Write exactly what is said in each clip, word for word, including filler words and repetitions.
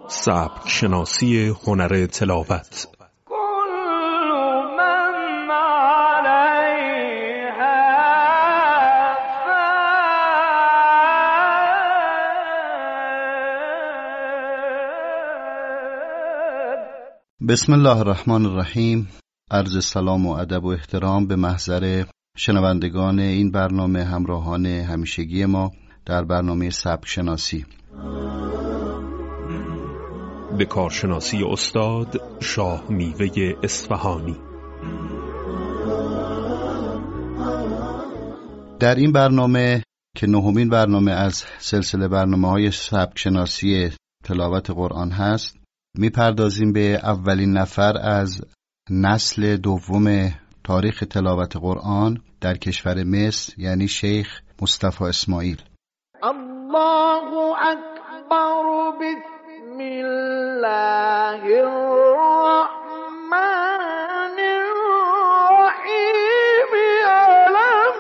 سبک شناسی هنر تلاوت. بسم الله الرحمن الرحیم. عرض سلام و ادب و احترام به محضر شنوندگان این برنامه، همراهان همیشگی ما در برنامه سبک شناسی. به کارشناسی استاد شاه میوه اصفهانی. در این برنامه که نهمین برنامه از سلسله برنامه‌های سبک شناسی تلاوت قرآن هست، میپردازیم به اولین نفر از نسل دوم تاریخ تلاوت قرآن در کشور مصر، یعنی شیخ مصطفی اسماعیل. الله اکبر، بسم الله الرحمن الرحیم، الم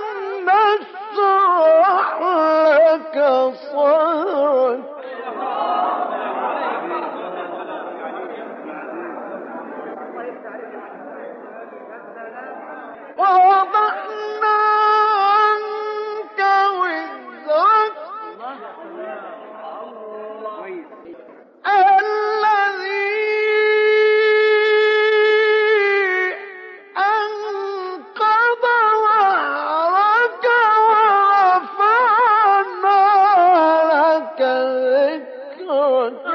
نشرح لك صدرک. ووضعنا عنك وزرك الذي أنقض ظهرك ورفعنا لك ذكرك.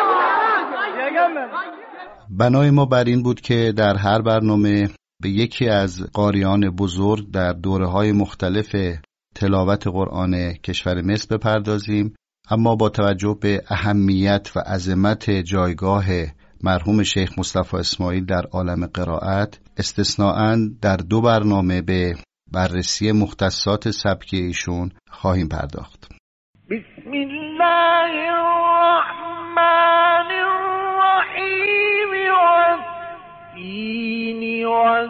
بنای ما بر این بود که در هر برنامه به یکی از قاریان بزرگ در دوره‌های مختلف تلاوت قرآن کشور مصر بپردازیم، اما با توجه به اهمیت و عظمت جایگاه مرحوم شیخ مصطفی اسماعیل در عالم قرائت، استثناءً در دو برنامه به بررسی مختصات سبکی ایشون خواهیم پرداخت. بسم الله الرحمن الرحیم، والتین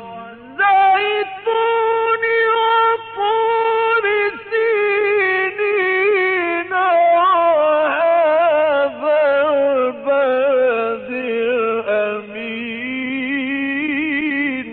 والزیتون وطور سینین وهذا البلد الامین.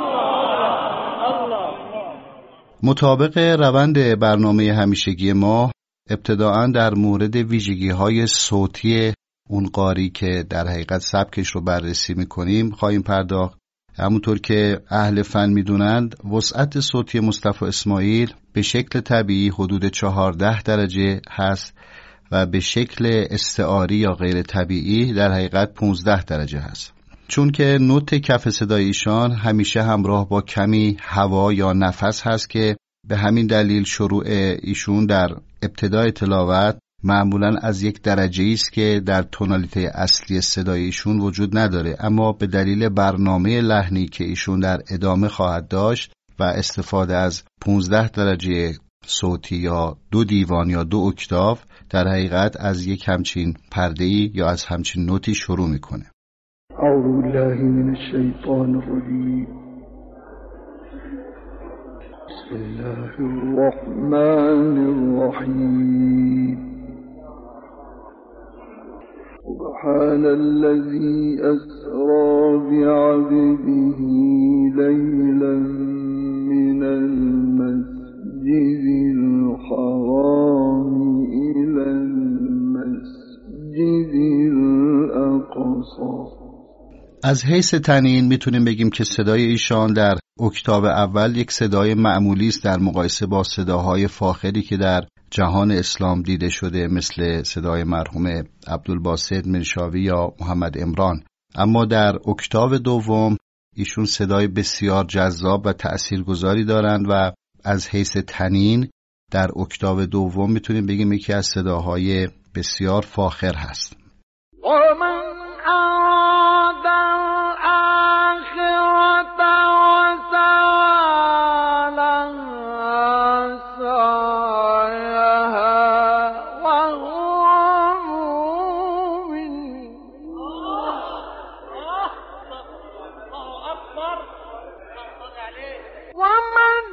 مطابق روند برنامه همیشگی ما، ابتداعاً در مورد ویژگی‌های صوتی اون قاری که در حقیقت سبکش رو بررسی می‌کنیم خواهیم پرداخت. همونطور که اهل فن می‌دونند، وسعت صوتی مصطفی اسماعیل به شکل طبیعی حدود چهارده درجه هست و به شکل استعاری یا غیر طبیعی در حقیقت پانزده درجه هست. چون که نوت کف صدای ایشان همیشه همراه با کمی هوا یا نفس هست که به همین دلیل شروع ایشون در ابتدای تلاوت معمولاً از یک درجه‌ای است که در تونالیته اصلی صدای ایشون وجود نداره، اما به دلیل برنامه لحنی که ایشون در ادامه خواهد داشت و استفاده از پانزده درجه صوتی یا دو دیوان یا دو اکتاف، در حقیقت از یک همچین پرده‌ای یا از همچین نوتی شروع میکنه. اعوذ بالله من الشیطان الرجیم. بسم الله الرحمن الرحیم. سبحان الذي أسرى بعبده ليلا من المسجد الحرام إلى المسجد الأقصى. از حیث تنین میتونیم بگیم که صدای ایشان در اکتاو اول یک صدای معمولی است در مقایسه با صداهای فاخری که در جهان اسلام دیده شده، مثل صدای مرحوم عبدالباسط منشاوی یا محمد عمران. اما در اکتاو دوم ایشون صدای بسیار جذاب و تأثیرگذاری دارند و از حیث تنین در اکتاو دوم میتونیم بگیم یکی از صداهای بسیار فاخر هست. ومن أراد الآخرة وسعى لها سعيها وهو مؤمن. ومن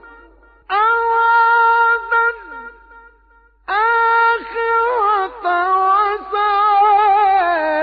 أراد الآخرة وسعى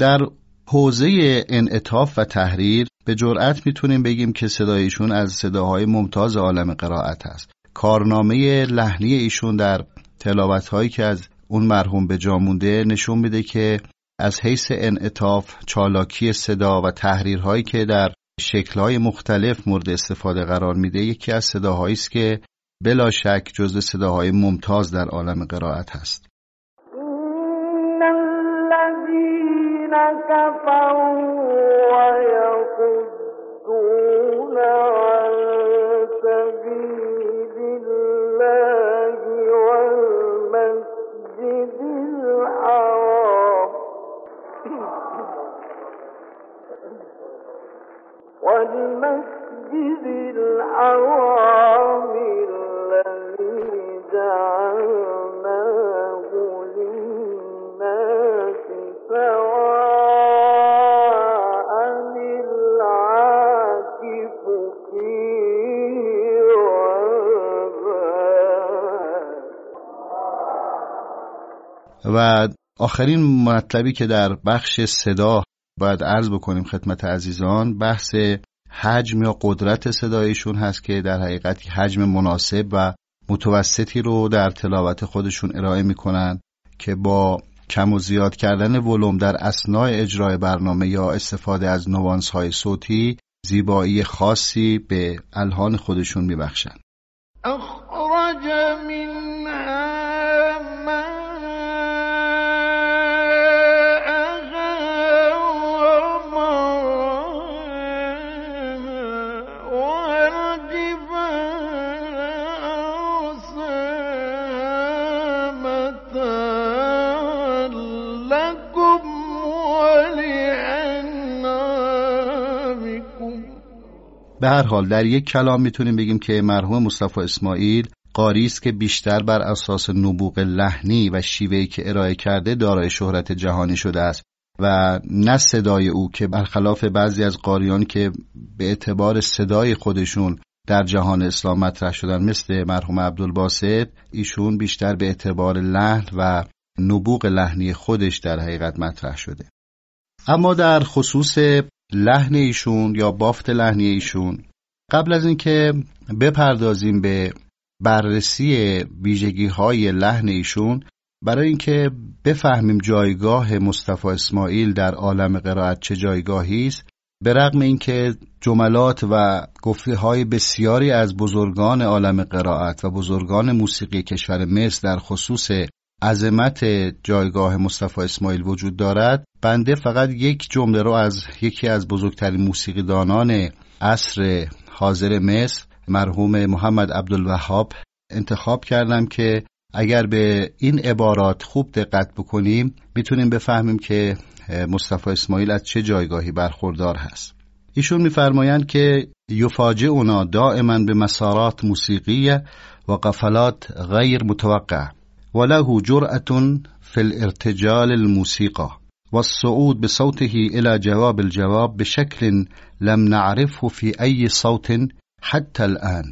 در حوزه انعطاف و تحریر به جرئت میتونیم بگیم که صدایشون از صداهای ممتاز عالم قرائت هست. کارنامه لحنی ایشون در تلاوت‌هایی که از اون مرحوم به جا مونده نشون میده که از حیث انعطاف، چالاکی صدا و تحریرهایی که در شکل‌های مختلف مورد استفاده قرار میده، یکی از صداهایی است که بلا شک جزو صداهای ممتاز در عالم قرائت هست. إن الذين كفروا ويصدون عن سبيل الله والمسجد الحرام والمسجد الحرام الذي جعلناه للناس سواء العاكف فيه والباد. و آخرین مطلبی که در بخش صدا باید عرض بکنیم خدمت عزیزان، بحث حجم یا قدرت صدایشون هست که در حقیقت حجم مناسب و متوسطی رو در تلاوت خودشون ارائه میکنن که با کم و زیاد کردن ولوم در اثناء اجرای برنامه یا استفاده از نوانس های صوتی زیبایی خاصی به الحان خودشون میبخشن. أخرج منها به هر حال در یک کلام میتونیم بگیم که مرحوم مصطفی اسماعیل قاری است که بیشتر بر اساس نبوغ لحنی و شیوهی که ارائه کرده دارای شهرت جهانی شده است و نه صدای او که برخلاف بعضی از قاریان که به اعتبار صدای خودشون در جهان اسلام مطرح شدن مثل مرحوم عبدالباسط، ایشون بیشتر به اعتبار لحن و نبوغ لحنی خودش در حقیقت مطرح شده. اما در خصوص لحن ایشون یا بافت لحنی ایشون، قبل از اینکه بپردازیم به بررسی ویژگی‌های لحن ایشون، برای اینکه بفهمیم جایگاه مصطفی اسماعیل در عالم قرائت چه جایگاهی است، به رغم اینکه جملات و گفته‌های بسیاری از بزرگان عالم قرائت و بزرگان موسیقی کشور مصر در خصوص عظمت جایگاه مصطفی اسماعیل وجود دارد، بنده فقط یک جمله رو از یکی از بزرگترین موسیقیدانان عصر حاضر مصر مرحوم محمد عبدالوهاب انتخاب کردم که اگر به این عبارات خوب دقت بکنیم میتونیم بفهمیم که مصطفی اسماعیل از چه جایگاهی برخوردار هست. ایشون میفرمایند که یفاجئنا دائما به مسارات موسیقیه و قفلات غیر متوقع وله جرأة في الارتجال الموسيقى والصعود بصوته إلى جواب الجواب بشكل لم نعرفه في أي صوت حتى الآن.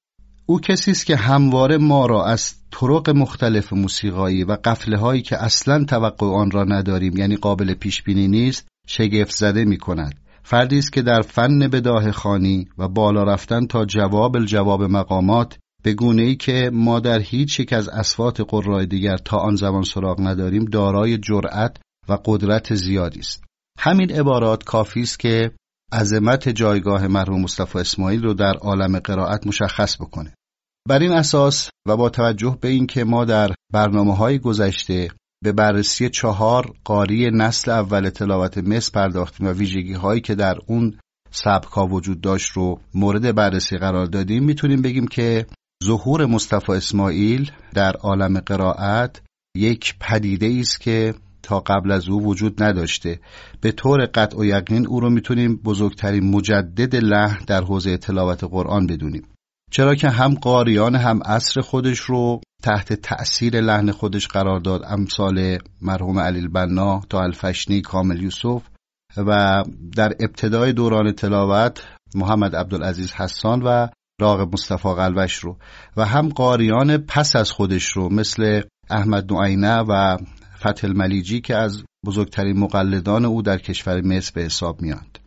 او کسی است که همواره ما را از طرق مختلف موسیقایی و قفله هایی که اصلا توقع آن را نداریم، یعنی قابل پیش بینی نیست، شگفت زده می کند. فردی است که در فن بداهه خوانی و بالا رفتن تا جواب الجواب مقامات به گونه‌ای که ما در هیچ یک از اصوات قرای دیگر تا آن زمان سراغ نداریم دارای جرأت و قدرت زیادی است. همین عبارات کافی است که عظمت جایگاه مرحوم مصطفی اسماعیل رو در عالم قرائت مشخص بکنه. بر این اساس و با توجه به این که ما در برنامه‌های گذشته به بررسی چهار قاری نسل اول تلاوت مصر پرداختیم و ویژگی‌هایی که در اون سبک‌ها وجود داشت رو مورد بررسی قرار دادیم، میتونیم بگیم که ظهور مصطفی اسماعیل در عالم قرائت یک پدیده است که تا قبل از او وجود نداشته. به طور قطع و یقین او رو میتونیم بزرگترین مجدد لحن در حوزه تلاوت قرآن بدونیم، چرا که هم قاریان هم عصر خودش رو تحت تأثیر لحن خودش قرار داد، امثال مرحوم علی البنا، طاهر الفشنی، کامل یوسف، و در ابتدای دوران تلاوت محمد عبدالعزیز حسان و راغب مصطفی قلوش رو، و هم قاریان پس از خودش رو مثل احمد نعینه و فتح الملیجی که از بزرگترین مقلدان او در کشور مصر به حساب میاند.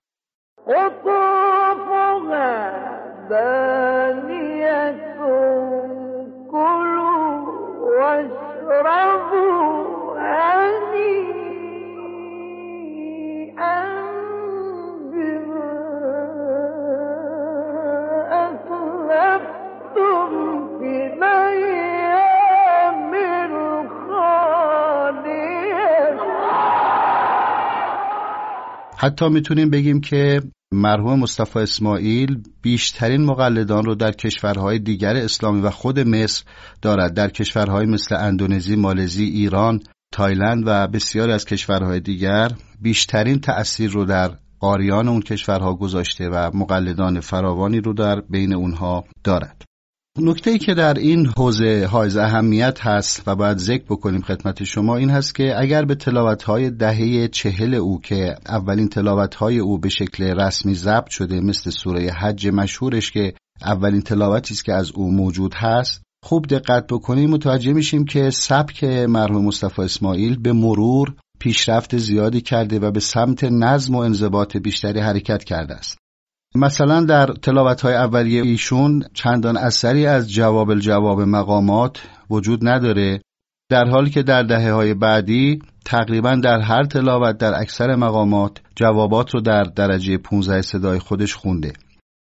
حتی میتونیم بگیم که مرحوم مصطفی اسماعیل بیشترین مقلدان رو در کشورهای دیگر اسلامی و خود مصر دارد. در کشورهای مثل اندونزی، مالزی، ایران، تایلند و بسیاری از کشورهای دیگر بیشترین تأثیر رو در قاریان اون کشورها گذاشته و مقلدان فراوانی رو در بین اونها دارد. نکته‌ای که در این حوزه حائز اهمیت هست و باید ذکر بکنیم خدمت شما این هست که اگر به تلاوت‌های دهه چهل او که اولین تلاوت‌های او به شکل رسمی ضبط شده مثل سوره حج مشهورش که اولین تلاوتی است که از او موجود هست خوب دقت بکنیم متوجه میشیم که سبک مرحوم مصطفی اسماعیل به مرور پیشرفت زیادی کرده و به سمت نظم و انضباط بیشتری حرکت کرده است. مثلا در تلاوت‌های اولیه ایشون چندان اثری از جواب الجواب مقامات وجود نداره، در حالی که در دهه‌های بعدی تقریبا در هر تلاوت در اکثر مقامات جوابات رو در درجه پانزده صدای خودش خونده.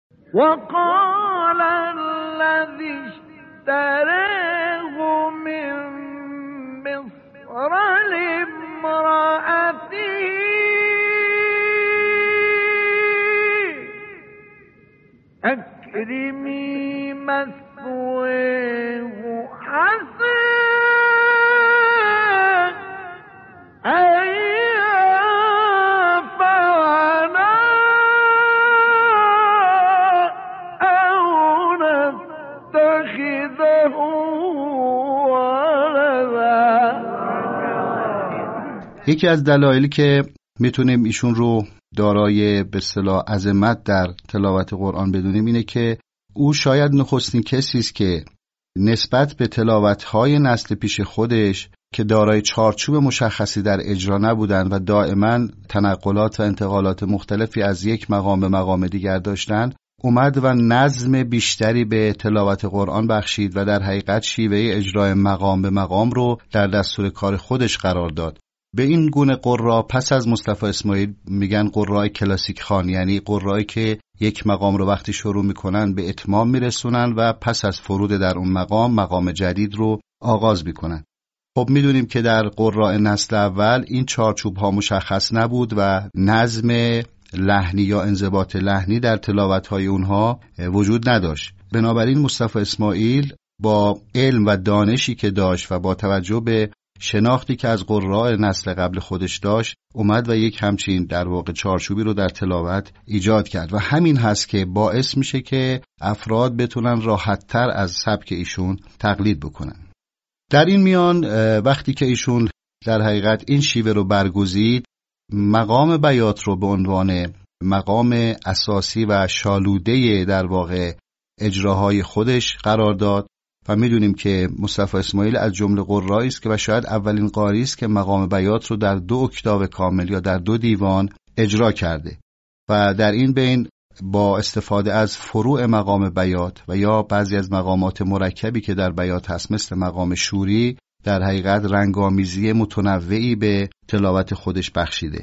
وقال الذي اشتراه من مصر لامرأته أكرمي مثواه حسن أن ينفعنا أو نتخذه ولدا. یکی از دلایلی که میتونیم ایشون رو دارای به اصطلاح عظمت در تلاوت قرآن بدونیم اینه که او شاید نخستین کسی است که نسبت به تلاوت‌های نسل پیش خودش که دارای چارچوب مشخصی در اجرا نبودند و دائما تنقلات و انتقالات مختلفی از یک مقام به مقام دیگر داشتند اومد و نظم بیشتری به تلاوت قرآن بخشید و در حقیقت شیوه اجرای مقام به مقام رو در دستور کار خودش قرار داد. به این گونه قرا پس از مصطفی اسماعیل میگن قرای کلاسیک خوان، یعنی قرایی که یک مقام رو وقتی شروع میکنن به اتمام میرسونن و پس از فرود در اون مقام مقام جدید رو آغاز میکنن. خب میدونیم که در قرای نسل اول این چارچوب ها مشخص نبود و نظم لحنی یا انضباط لحنی در تلاوت های اونها وجود نداشت. بنابراین مصطفی اسماعیل با علم و دانشی که داشت و با توجه به شناختی که از قراء نسل قبل خودش داشت اومد و یک همچین در واقع چارچوبی رو در تلاوت ایجاد کرد و همین هست که باعث میشه که افراد بتونن راحت‌تر از سبک ایشون تقلید بکنن. در این میان وقتی که ایشون در حقیقت این شیوه رو برگزید مقام بیات رو به عنوان مقام اساسی و شالوده در واقع اجراهای خودش قرار داد و میدونیم که مصطفی اسماعیل از جمله قرایی است که و شاید اولین قاری است که مقام بیات رو در دو اکتاو کامل یا در دو دیوان اجرا کرده و در این بین با استفاده از فروع مقام بیات و یا بعضی از مقامات مرکبی که در بیات هست مثل مقام شوری در حقیقت رنگامیزی متنوعی به تلاوت خودش بخشیده.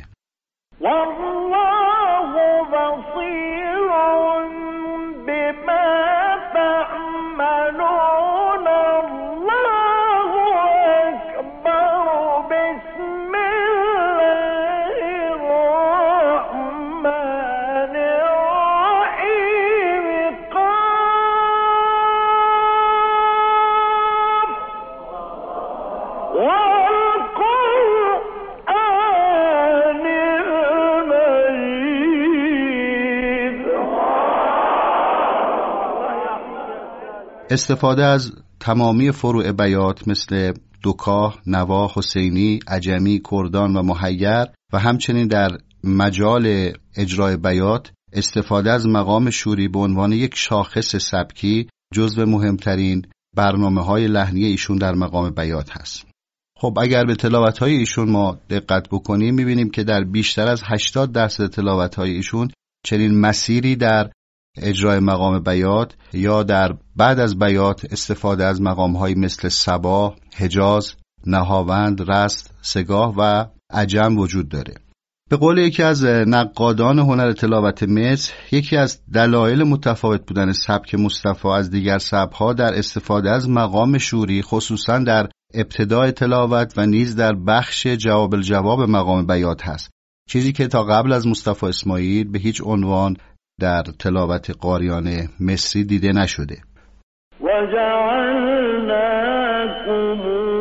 استفاده از تمامی فروع بیات مثل دوکاه، نوا، حسینی، عجمی، کردان و محیر و همچنین در مجال اجرای بیات استفاده از مقام شوری به عنوان یک شاخص سبکی جزو مهمترین برنامه‌های لحنی ایشون در مقام بیات هست. خب اگر به تلاوت‌های ایشون ما دقت بکنیم می‌بینیم که در بیشتر از هشتاد درصد تلاوت‌های ایشون چنین مسیری در اجرای مقام بیات یا در بعد از بیات استفاده از مقام‌هایی مثل صباح، حجاز، نهاوند، رست، سگاه و عجم وجود داره. به قول یکی از نقادان هنر تلاوت مصر، یکی از دلایل متفاوت بودن سبک مصطفی از دیگر سبک‌ها در استفاده از مقام شوری، خصوصاً در ابتدای تلاوت و نیز در بخش جواب الجواب مقام بیات هست، چیزی که تا قبل از مصطفی اسماعیل به هیچ عنوان در تلاوت قاریان مصری دیده نشده. و جعلناکم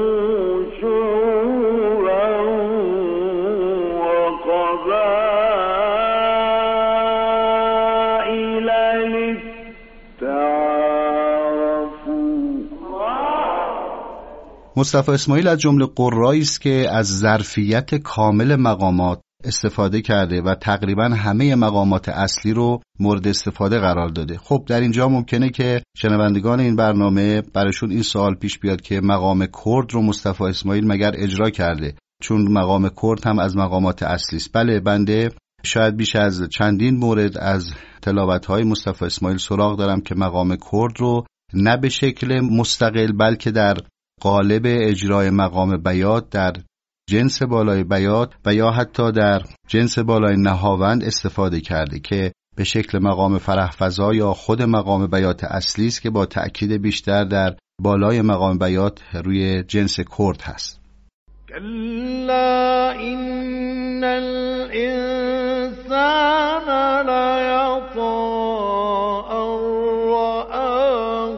شعوبا و قبائل لتعارفوا. مصطفی اسماعیل از جمله قرایی است که از ظرفیت کامل مقامات استفاده کرده و تقریبا همه مقامات اصلی رو مورد استفاده قرار داده. خب در اینجا ممکنه که شنوندگان این برنامه براشون این سوال پیش بیاد که مقام کرد رو مصطفی اسماعیل مگر اجرا کرده؟ چون مقام کرد هم از مقامات اصلی است. بله، بنده شاید بیش از چندین مورد از تلاوت‌های مصطفی اسماعیل سراغ دارم که مقام کرد رو نه به شکل مستقل بلکه در قالب اجرای مقام بیات در جنس بالای بیات و یا حتی در جنس بالای نهاوند استفاده کرده که به شکل مقام فرحفزا یا خود مقام بیات اصلی است که با تأکید بیشتر در بالای مقام بیات روی جنس کرد هست. کلا این الانسان لیطغی ان رآه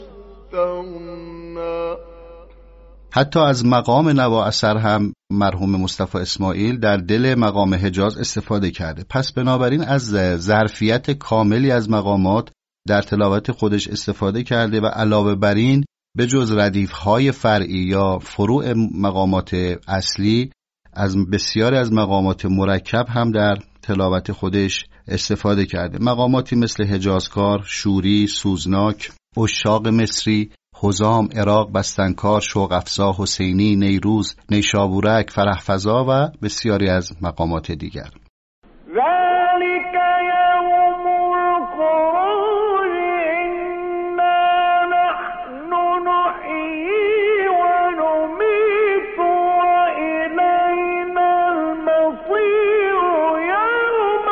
استغنی. حتی از مقام نوا اثر هم مرحوم مصطفی اسماعیل در دل مقام حجاز استفاده کرده. پس بنابراین از ظرفیت کاملی از مقامات در تلاوت خودش استفاده کرده و علاوه بر این به جز ردیف‌های فرعی یا فروع مقامات اصلی از بسیاری از مقامات مرکب هم در تلاوت خودش استفاده کرده. مقاماتی مثل حجازکار، شوری، سوزناک، عشاق مصری، حزام، عراق، بستنکار، شوق افزا، حسینی، نیروز، نیشابورک، فرحفزا و بسیاری از مقامات دیگر. ذلك یوم الخروج انا نحن نحیی و نمیت و الینا المصیر یوم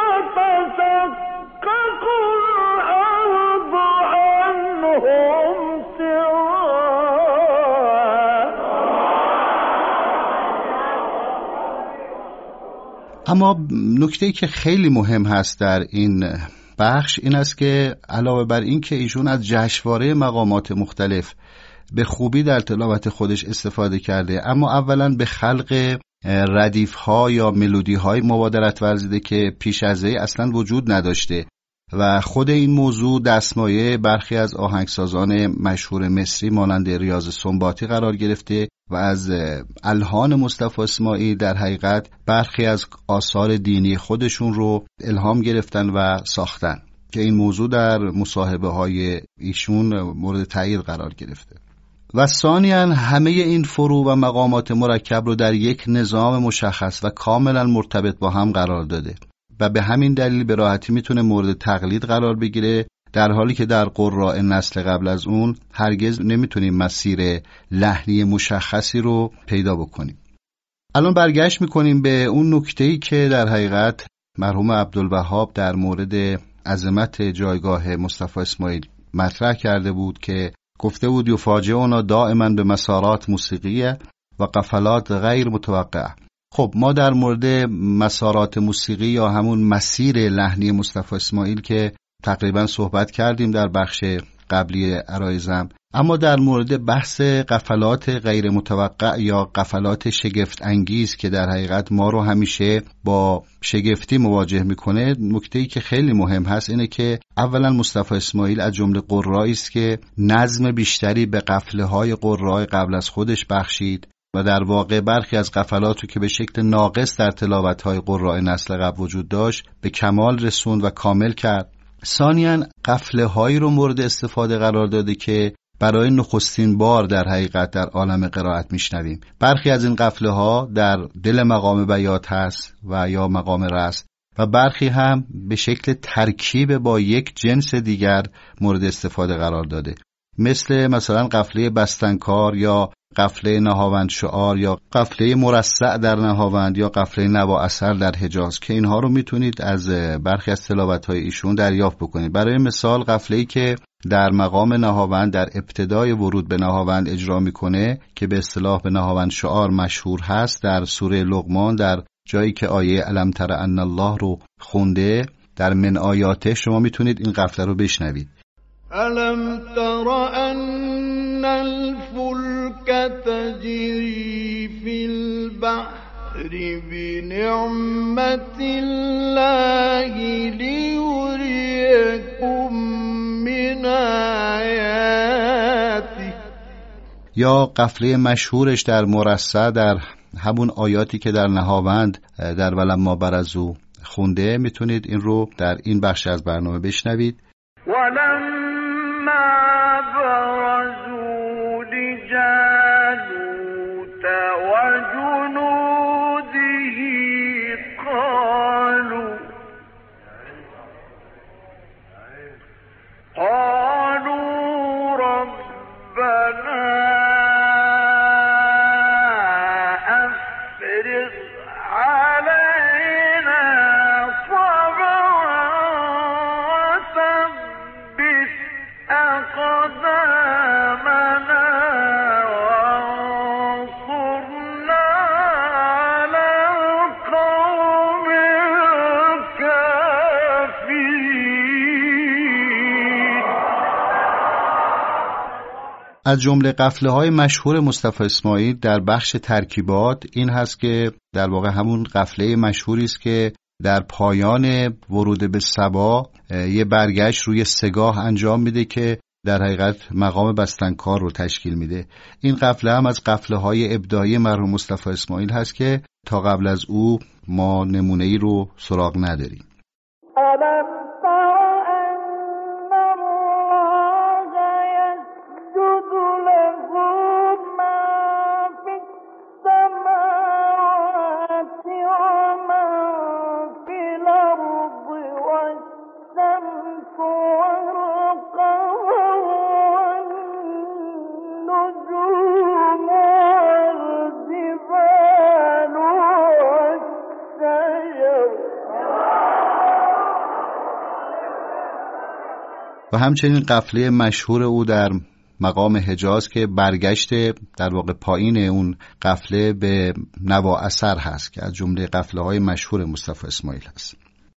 تشقق الارض عنهم. اما نکته‌ای که خیلی مهم هست در این بخش این است که علاوه بر این که ایشون از جشنواره مقامات مختلف به خوبی در تلاوت خودش استفاده کرده، اما اولا به خلق ردیف‌ها یا ملودی‌های مبادرت ورزیده که پیش از این اصلا وجود نداشته و خود این موضوع دستمایه برخی از آهنگسازان مشهور مصری مانند ریاض سنباطی قرار گرفته و از الحان مصطفی اسماعیل در حقیقت برخی از آثار دینی خودشون رو الهام گرفتن و ساختن که این موضوع در مصاحبه های ایشون مورد تایید قرار گرفته. و ثانیاً همه این فروع و مقامات مرکب رو در یک نظام مشخص و کاملا مرتبط با هم قرار داده و به همین دلیل به راحتی میتونه مورد تقلید قرار بگیره، در حالی که در قراء نسل قبل از اون هرگز نمیتونیم مسیر لحنی مشخصی رو پیدا بکنیم. الان برگشت میکنیم به اون نکته‌ای که در حقیقت مرحوم عبدالوهاب در مورد عظمت جایگاه مصطفی اسماعیل مطرح کرده بود که گفته بود یفاجئنا دائما به مسارات موسیقیه و قفلات غیر متوقعه. خب ما در مورد مسارات موسیقی یا همون مسیر لحنی مصطفی اسماعیل که تقریبا صحبت کردیم در بخش قبلی عرایزم، اما در مورد بحث قفلات غیر متوقع یا قفلات شگفت انگیز که در حقیقت ما رو همیشه با شگفتی مواجه میکنه، نکته‌ای که خیلی مهم هست اینه که اولا مصطفی اسماعیل از جمله قرایی است که نظم بیشتری به قفله‌های قرای قبل از خودش بخشید و در واقع برخی از قفلات رو که به شکل ناقص در تلاوت‌های قراء نسل قبل وجود داشت به کمال رسوند و کامل کرد. ثانیاً قفله‌هایی رو مورد استفاده قرار داده که برای نخستین بار در حقیقت در عالم قرائت میشنویم. برخی از این قفله ها در دل مقام بیات هست و یا مقام رست و برخی هم به شکل ترکیب با یک جنس دیگر مورد استفاده قرار داده، مثل مثلا قفله بستنکار یا قفله نهاوند شعار یا قفله مرصع در نهاوند یا قفله نوا اثر در حجاز که اینها رو میتونید از برخی از تلاوت‌های ایشون دریافت بکنید. برای مثال قفله‌ای که در مقام نهاوند در ابتدای ورود به نهاوند اجرا میکنه که به اصطلاح به نهاوند شعار مشهور هست، در سوره لقمان در جایی که آیه الم تر ان الله رو خونده، در من آیاته شما میتونید این قفله رو بشنوید. الم تر ان الفلك تجری فی البحر بنعمت الله لیریکم من آیاته. یا قفله مشهورش در مرصع در همون آیاتی که در نهاوند در ولما برزوا خونده، میتونید این رو در این بخش از برنامه بشنوید. ولما برزوا لجالوت وجنوده قالوا قالوا ربنا از جمله قفله های مشهور مصطفی اسماعیل در بخش ترکیبات این هست که در واقع همون قفله مشهوری است که در پایان ورود به سبا یه برگشت روی سگاه انجام میده که در حقیقت مقام بستنکار رو تشکیل میده. این قفله هم از قفله های ابداعی مرحوم مصطفی اسماعیل هست که تا قبل از او ما نمونه ای رو سراغ نداریم. و همچنین قفله مشهور او در مقام حجاز که برگشت در واقع پایین اون قفله به نوا اثر هست که از جمله قفله های مشهور مصطفی اسماعیل هست.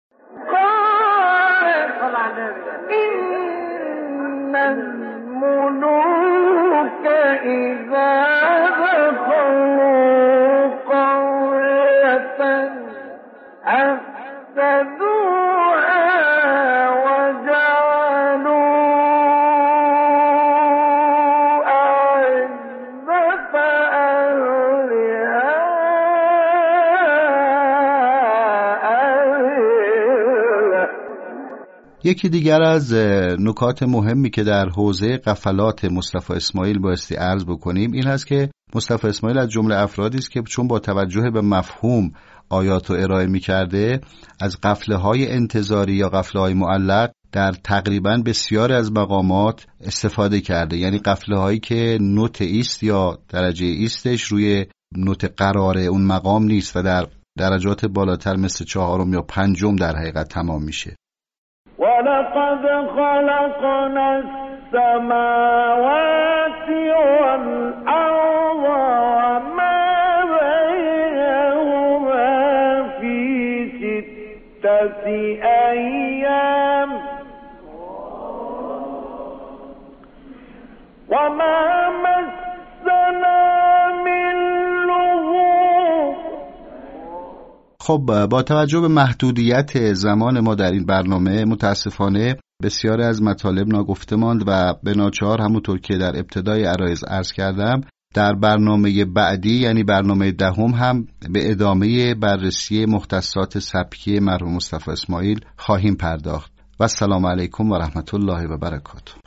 یکی دیگر از نکات مهمی که در حوزه قفلات مصطفی اسماعیل بایستی عرض بکنیم این هست که مصطفی اسماعیل از جمله افرادی است که چون با توجه به مفهوم آیات رو ارائه می‌کرده از قفله های انتظاری یا قفله های معلق در تقریباً بسیار از مقامات استفاده کرده، یعنی قفله هایی که نوت ایست یا درجه ایستش روی نوت قرار اون مقام نیست و در درجات بالاتر مثل چهارم یا پنجم در حقیقت تمام میشه. ولقد خلقنا السماوات والأرض وما بينهما في ستة أيام وما مسنا من لغوب. خب با توجه به محدودیت زمان ما در این برنامه متاسفانه بسیاری از مطالب ناگفته ماند و به ناچار همونطور که در ابتدای عرایض عرض کردم در برنامه بعدی یعنی برنامه دهم هم به ادامه بررسی مختصات سبکی مرحوم مصطفی اسماعیل خواهیم پرداخت. و السلام علیکم و رحمت الله و برکاته.